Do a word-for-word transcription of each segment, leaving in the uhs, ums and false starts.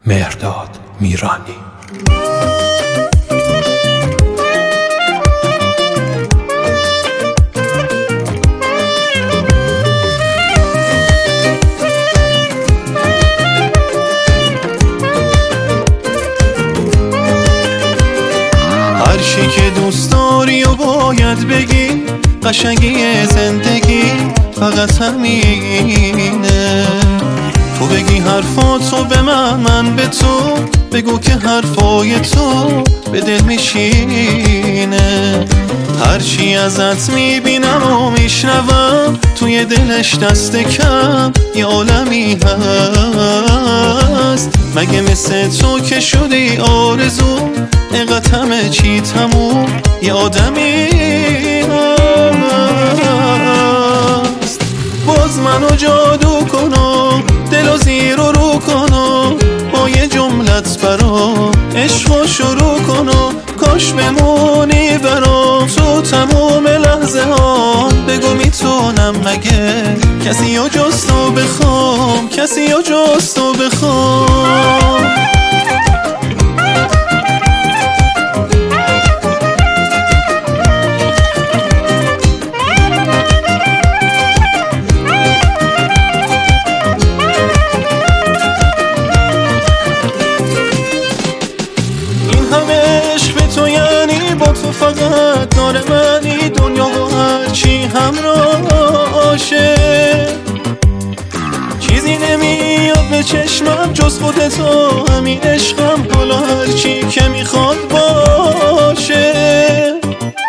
مهرداد میرانی. هر چی که دوست داری و باید بگی، قشنگی زندگی فقط همینه. تو بگی حرفاتو به من، من به تو بگو که حرفای تو به دل میشینه. هرچی ازت میبینم و میشنوم توی دلش دست کم یه عالمی هست. مگه مثل تو که شدی آرزو، اینقدر همه چی تموم یه آدمی هست. باز منو جادو کنم، دلو زیر و رو کنم، با یه جملت برام عشقو شروع کنم. کاش بمونی برام تو تموم لحظه ها، بگو میتونم مگه کسی و جز تو بخوام، کسی و جز تو بخوام. تو فقط داره منی، دنیا و هرچی همراهشه. چیزی نمیاد به چشمم جز خودتو، همین عشقم حالا هرچی که میخواد باشه.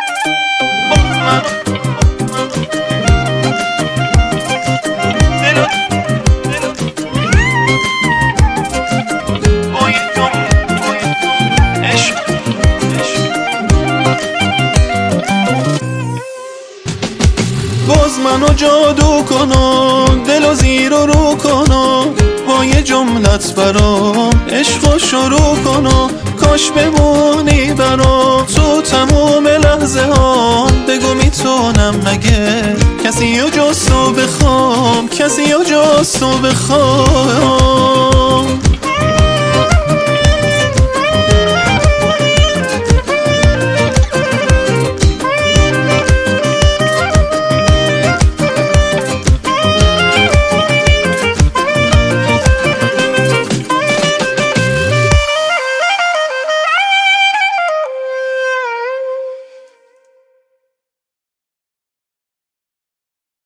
باز منو جادو کنم، دلو زیر و رو کنم، با یه جملت برام عشقو شروع کنم. کاش بمونی برام تو تموم لحظه ها، بگو میتونم مگه کسی و جز تو بخوام، کسی و جز تو بخوام.